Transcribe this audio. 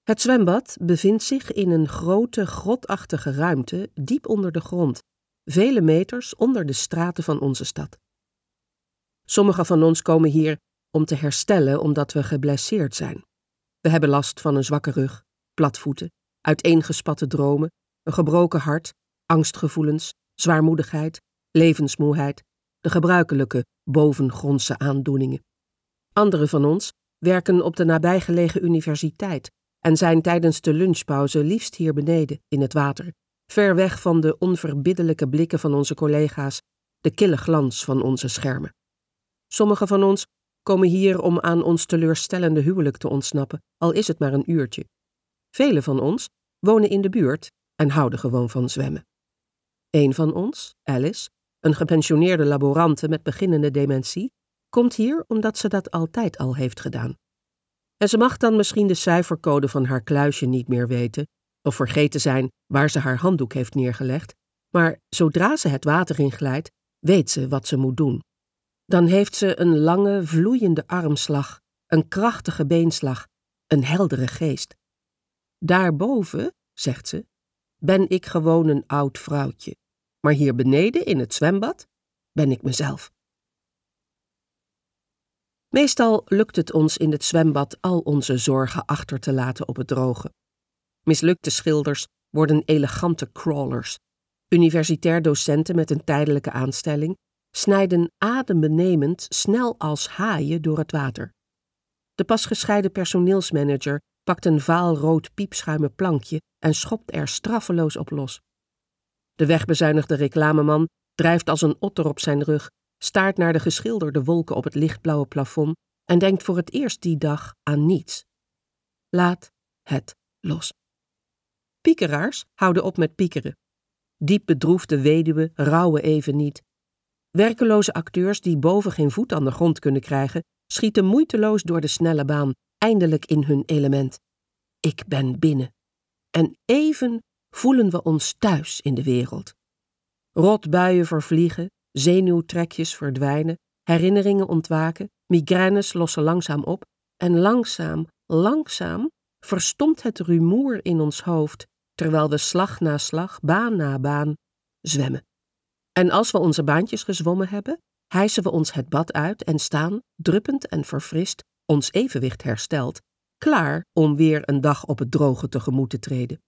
Het zwembad bevindt zich in een grote, grotachtige ruimte diep onder de grond, vele meters onder de straten van onze stad. Sommigen van ons komen hier om te herstellen omdat we geblesseerd zijn. We hebben last van een zwakke rug, platvoeten, uiteengespatte dromen, een gebroken hart, angstgevoelens, zwaarmoedigheid, levensmoeheid, de gebruikelijke bovengrondse aandoeningen. Anderen van ons werken op de nabijgelegen universiteit en zijn tijdens de lunchpauze liefst hier beneden in het water, ver weg van de onverbiddelijke blikken van onze collega's, de kille glans van onze schermen. Sommigen van ons komen hier om aan ons teleurstellende huwelijk te ontsnappen, al is het maar een uurtje. Velen van ons wonen in de buurt en houden gewoon van zwemmen. Een van ons, Alice, een gepensioneerde laborante met beginnende dementie, komt hier omdat ze dat altijd al heeft gedaan. En ze mag dan misschien de cijfercode van haar kluisje niet meer weten of vergeten zijn waar ze haar handdoek heeft neergelegd, maar zodra ze het water inglijdt, weet ze wat ze moet doen. Dan heeft ze een lange, vloeiende armslag, een krachtige beenslag, een heldere geest. Daarboven, zegt ze, ben ik gewoon een oud vrouwtje, maar hier beneden in het zwembad ben ik mezelf. Meestal lukt het ons in het zwembad al onze zorgen achter te laten op het droge. Mislukte schilders worden elegante crawlers. Universitair docenten met een tijdelijke aanstelling snijden adembenemend snel als haaien door het water. De pas gescheiden personeelsmanager pakt een vaalrood piepschuimen plankje en schopt er straffeloos op los. De wegbezuinigde reclameman drijft als een otter op zijn rug, staart naar de geschilderde wolken op het lichtblauwe plafond en denkt voor het eerst die dag aan niets. Laat het los. Piekeraars houden op met piekeren. Diep bedroefde weduwen rouwen even niet. Werkeloze acteurs die boven geen voet aan de grond kunnen krijgen, schieten moeiteloos door de snelle baan, eindelijk in hun element. Ik ben binnen. En even voelen we ons thuis in de wereld. Rotbuien vervliegen, zenuwtrekjes verdwijnen, herinneringen ontwaken, migraines lossen langzaam op en langzaam verstomt het rumoer in ons hoofd, terwijl we slag na slag, baan na baan, zwemmen. En als we onze baantjes gezwommen hebben, hijsen we ons het bad uit en staan, druppend en verfrist, ons evenwicht hersteld, klaar om weer een dag op het droge tegemoet te treden.